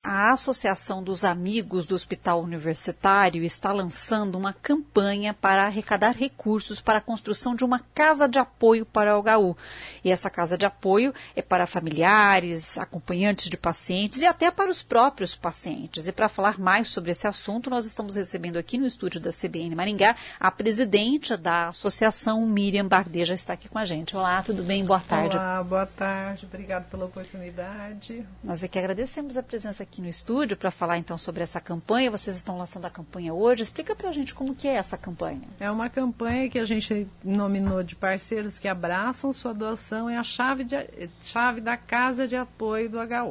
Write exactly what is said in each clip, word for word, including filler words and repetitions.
a Associação dos Amigos do Hospital Universitário está lançando uma campanha para arrecadar recursos para a construção de uma casa de apoio para o H U. E essa casa de apoio é para familiares, acompanhantes de pacientes e até para os próprios pacientes. E para falar mais sobre esse assunto, nós estamos recebendo aqui no estúdio da C B N Maringá a presidente da associação, Miriam Bardet, já está aqui com a gente. Olá, tudo bem? Boa tarde. Olá, boa tarde. Obrigada pela oportunidade. Nós é que agradecemos a presença aqui no estúdio para falar então sobre essa campanha. Vocês estão lançando a campanha hoje. Explica para a gente como que é essa campanha. É uma campanha que a gente nominou de parceiros que abraçam sua doação, é a chave, de, chave da casa de apoio do H U.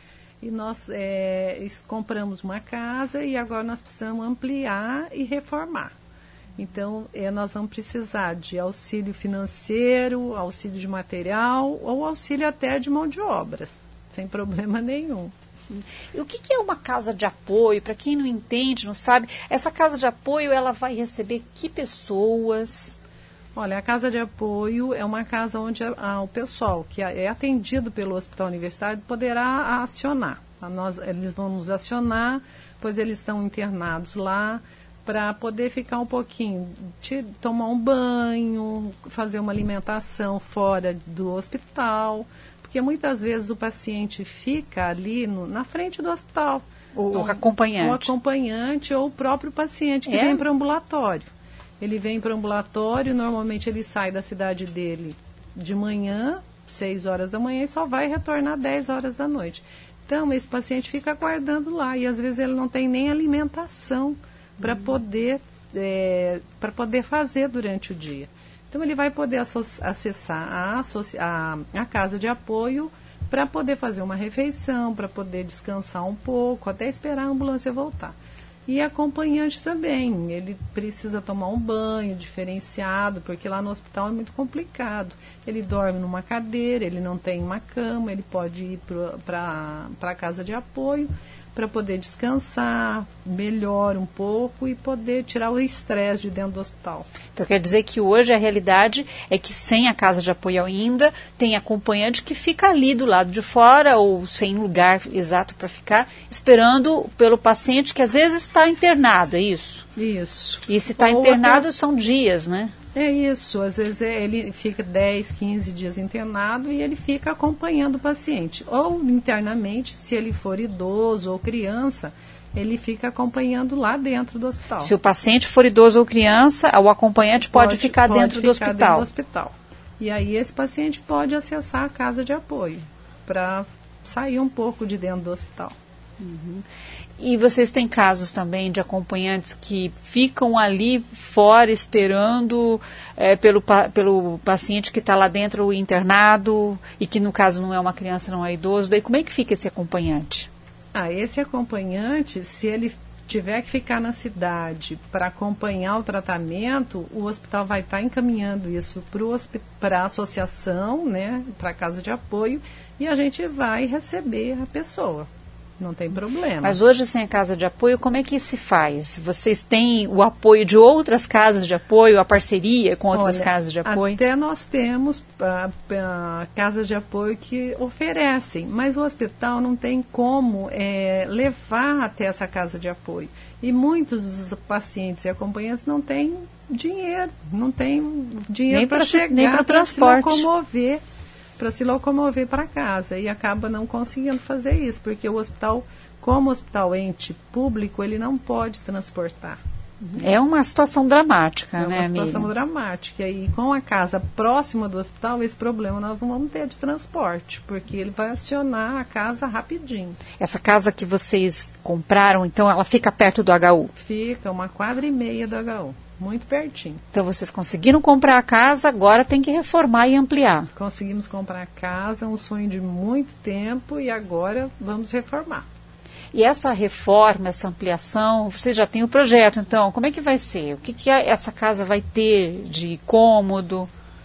E nós é, compramos uma casa e agora nós precisamos ampliar e reformar. Então, é, nós vamos precisar de auxílio financeiro, auxílio de material ou auxílio até de mão de obras, sem problema nenhum. E o que, que é uma casa de apoio? Para quem não entende, não sabe, essa casa de apoio, ela vai receber que pessoas? Olha, a casa de apoio é uma casa onde a, a, o pessoal que é atendido pelo Hospital Universitário poderá acionar. A nós, eles vão nos acionar, pois eles estão internados lá, para poder ficar um pouquinho, de, tomar um banho, fazer uma alimentação fora do hospital. Porque muitas vezes o paciente fica ali no, na frente do hospital. O, o acompanhante. O acompanhante ou o próprio paciente que é? vem para o ambulatório. Ele vem para o ambulatório, normalmente ele sai da cidade dele de manhã, seis horas da manhã, e só vai retornar dez horas da noite. Então, esse paciente fica aguardando lá e às vezes ele não tem nem alimentação para uhum. poder, é, para poder fazer durante o dia. Então, ele vai poder acessar a, a, a casa de apoio para poder fazer uma refeição, para poder descansar um pouco, até esperar a ambulância voltar. E acompanhante também, ele precisa tomar um banho diferenciado, porque lá no hospital é muito complicado. Ele dorme numa cadeira, ele não tem uma cama, ele pode ir para a casa de apoio, para poder descansar melhor um pouco e poder tirar o estresse de dentro do hospital. Então quer dizer que hoje a realidade é que sem a casa de apoio ainda, tem acompanhante que fica ali do lado de fora ou sem lugar exato para ficar, esperando pelo paciente que às vezes está internado, é isso? Isso. E se está internado até... são dias, né? É isso, às vezes é, ele fica dez, quinze dias internado e ele fica acompanhando o paciente. Ou internamente, se ele for idoso ou criança, ele fica acompanhando lá dentro do hospital. Se o paciente for idoso ou criança, o acompanhante pode, pode ficar, pode dentro, ficar do hospital. dentro do hospital. E aí esse paciente pode acessar a casa de apoio para sair um pouco de dentro do hospital. Uhum. E vocês têm casos também de acompanhantes que ficam ali fora esperando é, pelo, pelo paciente que está lá dentro internado e que no caso não é uma criança, não é idoso. Daí como é que fica esse acompanhante? Ah, esse acompanhante, se ele tiver que ficar na cidade para acompanhar o tratamento, o hospital vai estar tá encaminhando isso para a associação, né, para a casa de apoio, e a gente vai receber a pessoa. Não tem problema. Mas hoje, sem a casa de apoio, como é que se faz? Vocês têm o apoio de outras casas de apoio, a parceria com outras Olha, casas de apoio? Até nós temos uh, uh, casas de apoio que oferecem, mas o hospital não tem como é, levar até essa casa de apoio. E muitos dos pacientes e acompanhantes não têm dinheiro, não têm dinheiro para chegar, nem para o transporte. Se locomover. para se locomover para casa e acaba não conseguindo fazer isso, porque o hospital, como hospital ente público, ele não pode transportar. É uma situação dramática, é né, uma situação Miriam? dramática. E com a casa próxima do hospital, esse problema nós não vamos ter de transporte, porque ele vai acionar a casa rapidinho. Essa casa que vocês compraram, então, ela fica perto do H U? Fica uma quadra e meia do H U. Muito pertinho. Então vocês conseguiram comprar a casa, agora tem que reformar e ampliar. Conseguimos comprar a casa, um sonho de muito tempo, e agora vamos reformar. E essa reforma, essa ampliação, você já tem o projeto, então, como é que vai ser? O que, que essa casa vai ter de cômodo?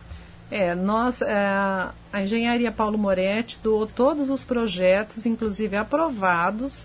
É, nós, é, a Engenharia Paulo Moretti doou todos os projetos, inclusive aprovados,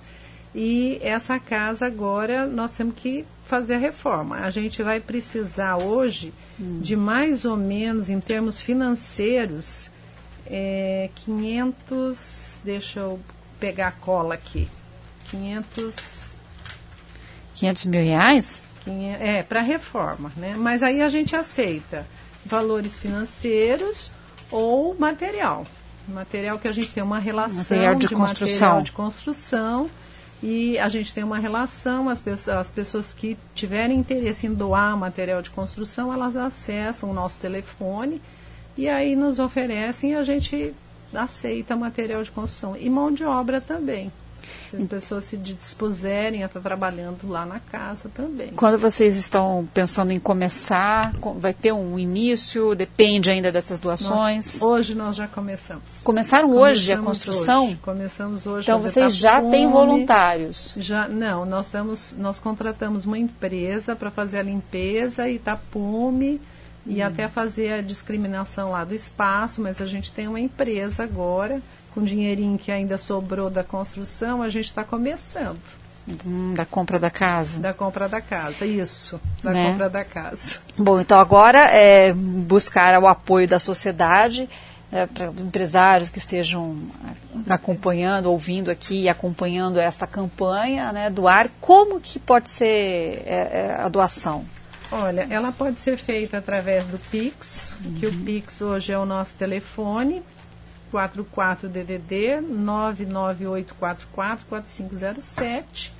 e essa casa agora nós temos que fazer a reforma. A gente vai precisar hoje hum. de mais ou menos, em termos financeiros, é, quinhentos, deixa eu pegar a cola aqui, quinhentos... quinhentos mil reais? É, para reforma, né? Mas aí a gente aceita valores financeiros ou material. Material que a gente tem uma relação material de, de construção. material de construção e a gente tem uma relação, as pessoas, as pessoas que tiverem interesse em doar material de construção, elas acessam o nosso telefone e aí nos oferecem e a gente aceita material de construção. E mão de obra também. Se as pessoas se dispuserem a estar trabalhando lá na casa também. Quando vocês estão pensando em começar, vai ter um início? Depende ainda dessas doações? Nós, hoje nós já começamos. Começaram Começamos hoje a construção? Hoje. Começamos hoje. Então vocês já têm voluntários? Já, não, nós, estamos, nós contratamos uma empresa para fazer a limpeza e tapume e hum. até fazer a discriminação lá do espaço, mas a gente tem uma empresa agora, com dinheirinho que ainda sobrou da construção, a gente está começando. Hum, da compra da casa? Da compra da casa, isso. Da né? compra da casa. Bom, então agora é buscar o apoio da sociedade, né, para empresários que estejam acompanhando, ouvindo aqui e acompanhando esta campanha, né, doar. Como que pode ser é, é, a doação? Olha, ela pode ser feita através do Pix, uhum. que o Pix hoje é o nosso telefone, quatro quatro D D D nove nove oito quatro quatro quatro cinco zero sete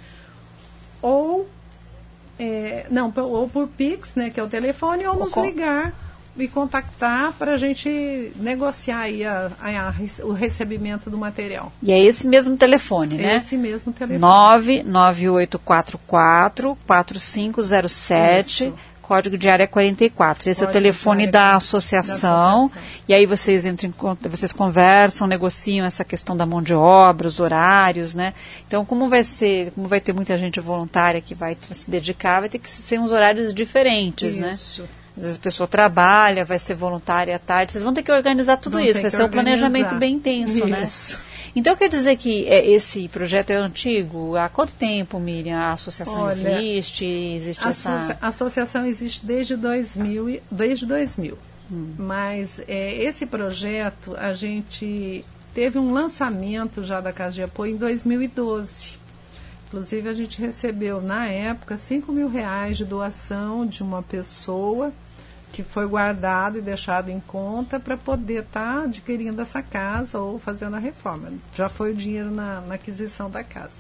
ou é, não, ou por Pix, né, que é o telefone, ou nos ligar e contactar para a gente negociar aí a, a, a, o recebimento do material. E é esse mesmo telefone, né? É esse mesmo telefone. nove nove oito quatro quatro quatro cinco zero sete. Isso. Código de área quarenta e quatro. Esse Código é o telefone da associação. da associação. E aí vocês entram em conta, vocês conversam, negociam essa questão da mão de obra, os horários, né? Então, como vai ser, como vai ter muita gente voluntária que vai se dedicar, vai ter que ser uns horários diferentes, Isso. né? Às vezes a pessoa trabalha, vai ser voluntária à tarde. Vocês vão ter que organizar tudo vão isso. Vai ser um planejamento bem intenso, né? Isso. Então, quer dizer que é, esse projeto é antigo? Há quanto tempo, Miriam, a associação Olha, existe? Existe a essa... A associação existe desde dois mil. Desde dois mil. Hum. Mas é, esse projeto, a gente teve um lançamento já da Casa de Apoio em dois mil e doze. Inclusive, a gente recebeu, na época, cinco mil reais de doação de uma pessoa que foi guardado e deixado em conta para poder estar tá adquirindo essa casa ou fazendo a reforma. Já foi o dinheiro na, na aquisição da casa.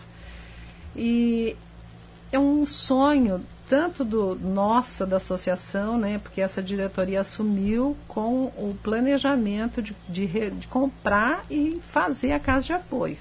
E é um sonho tanto do nossa, da associação, né, porque essa diretoria assumiu com o planejamento de, de, de comprar e fazer a casa de apoio.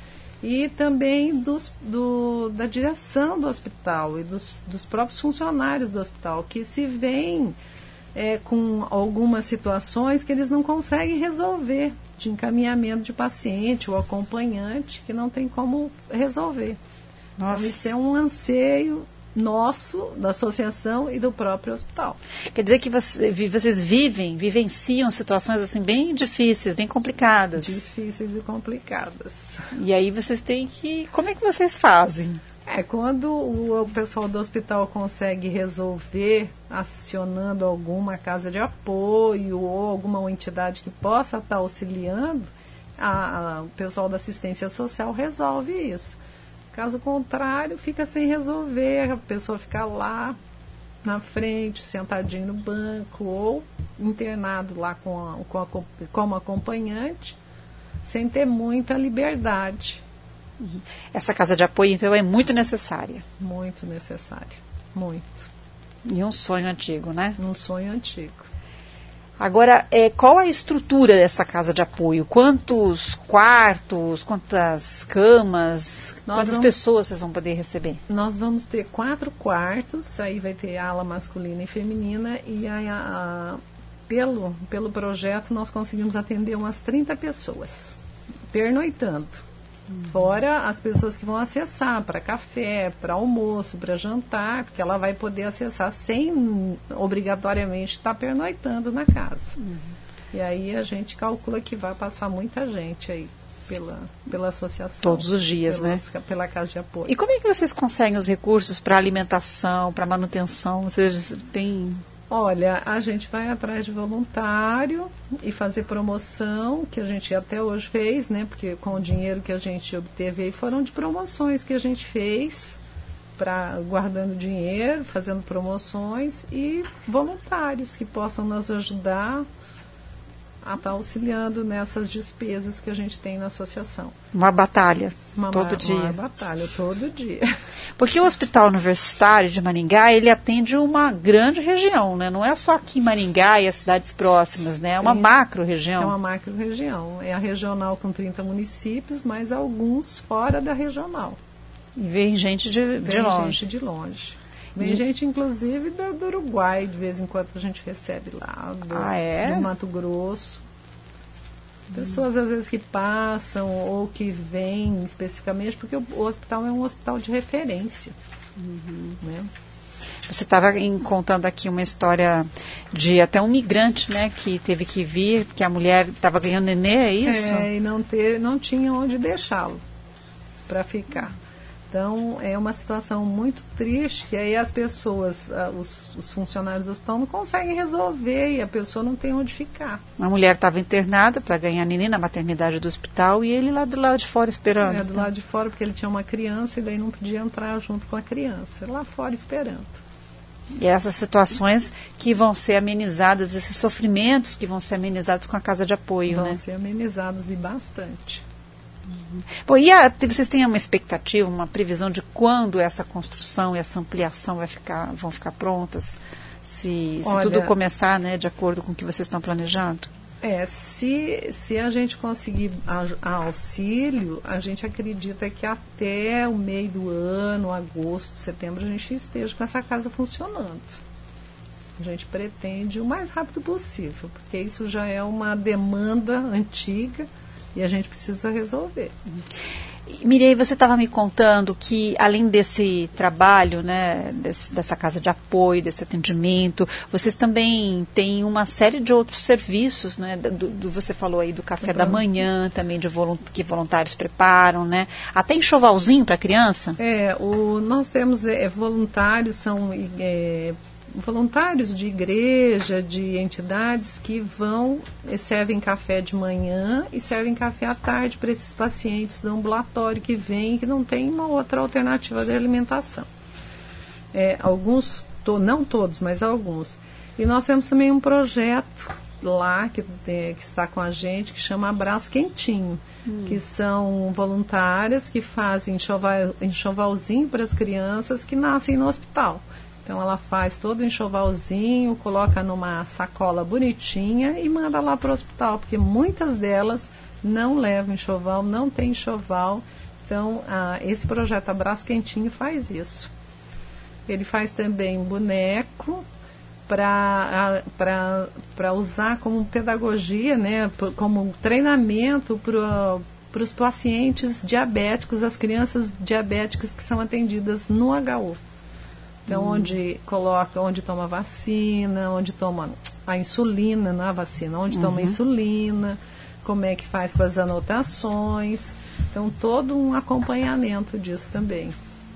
E também dos, do, da direção do hospital e dos, dos próprios funcionários do hospital, que se veem É, com algumas situações que eles não conseguem resolver, de encaminhamento de paciente ou acompanhante, que não tem como resolver. Nossa. Então, isso é um anseio nosso, da associação e do próprio hospital. Quer dizer que você, vocês vivem, vivenciam situações assim bem difíceis, bem complicadas. Difíceis e complicadas. E aí vocês têm que... Como é que vocês fazem? É, quando o, o pessoal do hospital consegue resolver acionando alguma casa de apoio ou alguma entidade que possa estar auxiliando, a, a, o pessoal da assistência social resolve isso. Caso contrário, fica sem resolver, a pessoa fica lá na frente, sentadinho no banco ou internado lá com a, com a, como acompanhante, sem ter muita liberdade. Essa casa de apoio, então, é muito necessária. Muito necessária, muito. E um sonho antigo, né? Um sonho antigo. Agora, é, qual a estrutura dessa casa de apoio? Quantos quartos, quantas camas, nós quantas vamos, pessoas vocês vão poder receber? Nós vamos ter quatro quartos, aí vai ter ala masculina e feminina, e aí a, a, pelo, pelo projeto nós conseguimos atender umas trinta pessoas, pernoitando. Fora as pessoas que vão acessar para café, para almoço, para jantar, porque ela vai poder acessar sem obrigatoriamente estar pernoitando na casa. Uhum. E aí a gente calcula que vai passar muita gente aí pela, pela associação. Todos os dias, pelas, né? Pela casa de apoio. E como é que vocês conseguem os recursos para alimentação, para manutenção? Vocês têm... Olha, a gente vai atrás de voluntário e fazer promoção, que a gente até hoje fez, né? Porque com o dinheiro que a gente obteve aí foram de promoções que a gente fez, pra, guardando dinheiro, fazendo promoções, e voluntários que possam nos ajudar a estar auxiliando nessas despesas que a gente tem na associação. Uma batalha, uma todo uma, dia. Uma batalha, todo dia. Porque o Hospital Universitário de Maringá, ele atende uma grande região, né? Não é só aqui em Maringá e as cidades próximas, né? É uma macro-região. É uma macro-região. É a regional com trinta municípios, mas alguns fora da regional. E vem gente de, de vem longe. Vem gente de longe. Vem e... gente, inclusive, do, do Uruguai, de vez em quando a gente recebe lá, do, ah, é? do Mato Grosso. Pessoas, às vezes, que passam ou que vêm especificamente, porque o, o hospital é um hospital de referência. Uhum. Né? Você estava contando aqui uma história de até um migrante, né, que teve que vir, porque a mulher estava ganhando nenê, é isso? É, e não, ter, não tinha onde deixá-lo para ficar. Então, é uma situação muito triste, que aí as pessoas, os, os funcionários do hospital não conseguem resolver e a pessoa não tem onde ficar. A mulher estava internada para ganhar neném na maternidade do hospital e ele lá do lado de fora esperando. É, do lado de fora, porque ele tinha uma criança e daí não podia entrar junto com a criança, lá fora esperando. E essas situações que vão ser amenizadas, esses sofrimentos que vão ser amenizados com a casa de apoio, vão né? Vão ser amenizados e bastante. Uhum. Bom, e a, vocês têm uma expectativa, uma previsão de quando essa construção e essa ampliação vai ficar, vão ficar prontas? Se, se Olha, tudo começar, né, de acordo com o que vocês estão planejando? É, se, se a gente conseguir a, a auxílio, a gente acredita que até o meio do ano, agosto, setembro, a gente esteja com essa casa funcionando. A gente pretende o mais rápido possível, porque isso já é uma demanda antiga e a gente precisa resolver. Mirei, você estava me contando que, além desse trabalho, né, desse, dessa casa de apoio, desse atendimento, vocês também têm uma série de outros serviços, né? Do, do, você falou aí do café da manhã, também de volunt, que voluntários preparam, né? Até enxovalzinho para a criança? É, o, nós temos é, voluntários, são é, voluntários de igreja, de entidades que vão e servem café de manhã e servem café à tarde para esses pacientes do ambulatório que vêm e que não tem uma outra alternativa de alimentação. É, alguns, to, não todos, mas alguns. E nós temos também um projeto lá que, é, que está com a gente, que chama Abraço Quentinho, hum. que são voluntárias que fazem enxoval, enxovalzinho para as crianças que nascem no hospital. Então ela faz todo o enxovalzinho, coloca numa sacola bonitinha e manda lá para o hospital, porque muitas delas não levam enxoval, não tem enxoval. Então a, esse projeto Abraço Quentinho faz isso. Ele faz também boneco para usar como pedagogia, né, como treinamento para os pacientes diabéticos, as crianças diabéticas que são atendidas no H U. Então, hum. onde coloca, onde toma vacina, onde toma a insulina, não a vacina, onde uhum. toma a insulina, como é que faz para as anotações. Então, todo um acompanhamento disso também.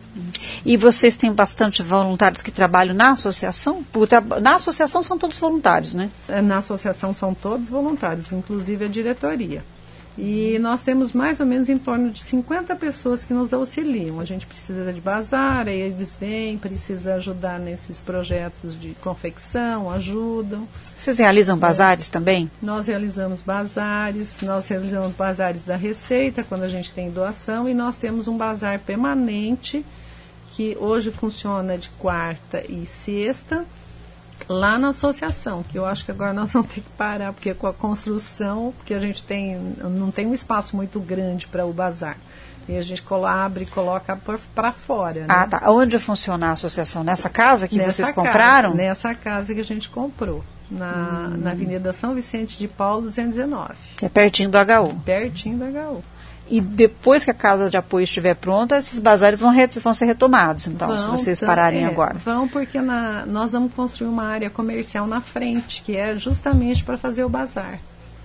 E vocês têm bastante voluntários que trabalham na associação? Na associação são todos voluntários, né? Na associação são todos voluntários, inclusive a diretoria. E nós temos mais ou menos em torno de cinquenta pessoas que nos auxiliam. A gente precisa de bazar, aí eles vêm, precisa ajudar nesses projetos de confecção, ajudam. Vocês realizam bazares é. também? Nós realizamos bazares, nós realizamos bazares da Receita, quando a gente tem doação, e nós temos um bazar permanente, que hoje funciona de quarta e sexta, lá na associação, que eu acho que agora nós vamos ter que parar, porque com a construção, porque a gente tem, não tem um espaço muito grande para o bazar. E a gente abre e coloca para fora. Né? Ah, tá. Onde funciona a associação? Nessa casa que nessa vocês casa, compraram? Nessa casa que a gente comprou, na, hum. na Avenida São Vicente de Paulo, duzentos e dezenove. Que é pertinho do H U. Pertinho do H U. E depois que a casa de apoio estiver pronta, esses bazares vão, re, vão ser retomados, então, vão, se vocês pararem é, agora. Vão, porque na, nós vamos construir uma área comercial na frente, que é justamente para fazer o bazar.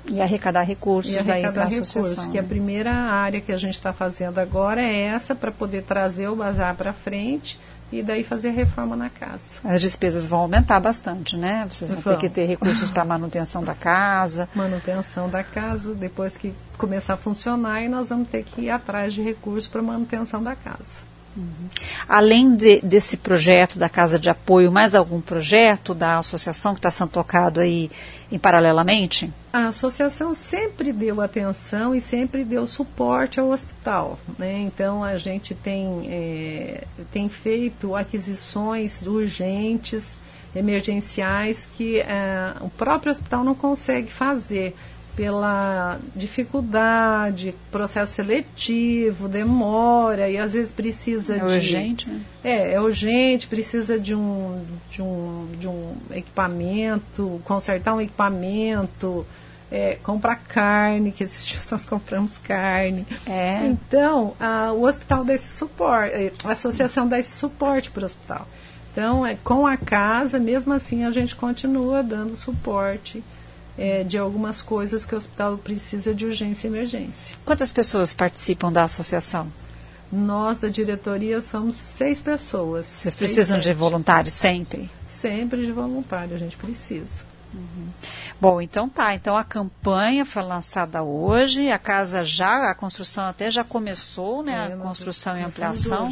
E arrecadar recursos e arrecadar daí para a recursos, associação. Que a primeira área que a gente está fazendo agora é essa, para poder trazer o bazar para frente e daí fazer a reforma na casa. As despesas vão aumentar bastante, né? Vocês vão, vão. ter que ter recursos para manutenção da casa. Manutenção da casa, depois que começar a funcionar, e nós vamos ter que ir atrás de recursos para manutenção da casa. Uhum. Além de, desse projeto da Casa de Apoio, mais algum projeto da associação que está sendo tocado aí em paralelamente? A associação sempre deu atenção e sempre deu suporte ao hospital, né? Então a gente tem, é, tem feito aquisições urgentes, emergenciais, que é, o próprio hospital não consegue fazer pela dificuldade, processo seletivo, demora, e às vezes precisa é de... É urgente, né? É, é urgente, precisa de um, de um, de um equipamento, consertar um equipamento, é, comprar carne, que esses dias nós compramos carne. É. Então, a, o hospital dá esse suporte, a associação dá esse suporte para o hospital. Então, é, com a casa, mesmo assim, a gente continua dando suporte É, de algumas coisas que o hospital precisa de urgência e emergência. Quantas pessoas participam da associação? Nós, da diretoria, somos seis pessoas. Vocês precisam seis, de voluntários sempre? Sempre de voluntário, a gente precisa. Uhum. Bom, então tá. Então a campanha foi lançada hoje, a casa já, a construção até já começou, né? É, a construção e ampliação.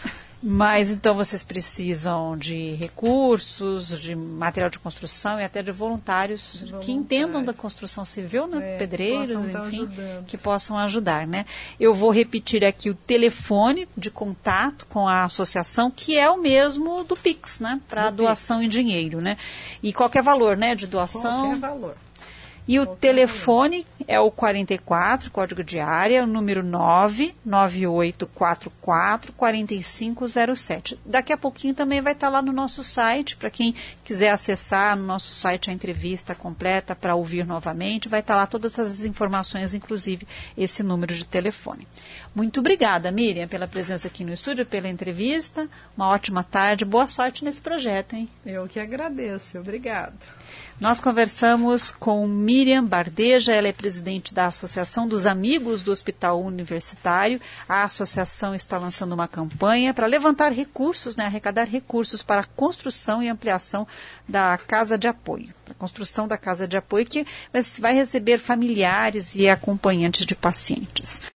Mas então vocês precisam de recursos, de material de construção e até de voluntários, de voluntários. que entendam da construção civil, né? É, pedreiros, enfim, que possam ajudar, né? Eu vou repetir aqui o telefone de contato com a associação, que é o mesmo do Pix, né? Para doação Pix. Em dinheiro, né? E qualquer valor, né? De doação. Qualquer valor. E o telefone é o quarenta e quatro, código de área, o número nove nove oito quatro quatro, quatro cinco zero sete. Daqui a pouquinho também vai estar lá no nosso site, para quem quiser acessar no nosso site a entrevista completa para ouvir novamente, vai estar lá todas as informações, inclusive esse número de telefone. Muito obrigada, Miriam, pela presença aqui no estúdio, pela entrevista. Uma ótima tarde, boa sorte nesse projeto, hein? Eu que agradeço, obrigada. Nós conversamos com Miriam Bardeja, ela é presidente da Associação dos Amigos do Hospital Universitário. A associação está lançando uma campanha para levantar recursos, né, arrecadar recursos para a construção e ampliação da Casa de Apoio. Para a construção da Casa de Apoio que vai receber familiares e acompanhantes de pacientes.